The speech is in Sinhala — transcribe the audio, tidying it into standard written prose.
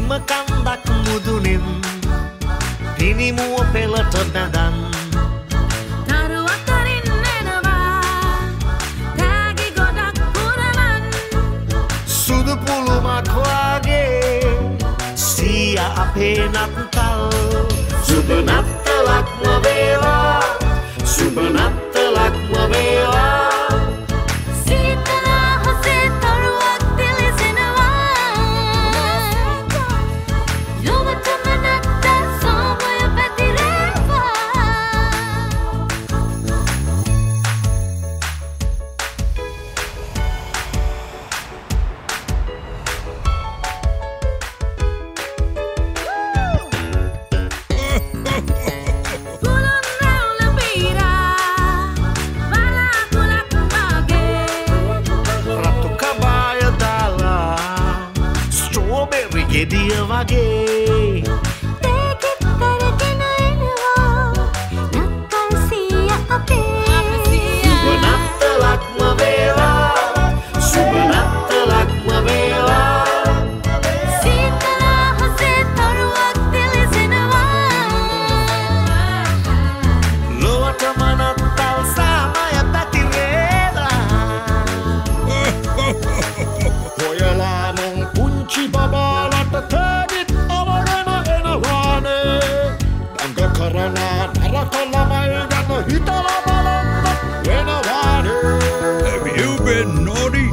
හිම කන්දක් මුදුනෙන් පිනිමුව පෙළට බැඳන් තරු අතරින් එනවා රැගි ගොඩක් පුරවන් සුදු පුළුමක් වගේ සිය අපේ නත්තල් සුබ නත්තලක්ම වේවා සුබ නත්තලක්ම වේවා ගෙඩිය වගේ තේකෙත් කරගෙන එනවා නත්තල් සිය අපේ සුබ නත්තලක්ම වේවා සුබ නත්තලක්ම වේවා සීතල හසේ තරුවක් දිලිසෙනවා ලොවටම නත්තල් සාමය පැතිරේලා හොයලා මං පුංචි බබාලා තෑගිත් අවරණ එනවානේ දඟ කරන නරක ළමයි ගැන හිතලා බලන්න වෙනවානේ Have you been naughty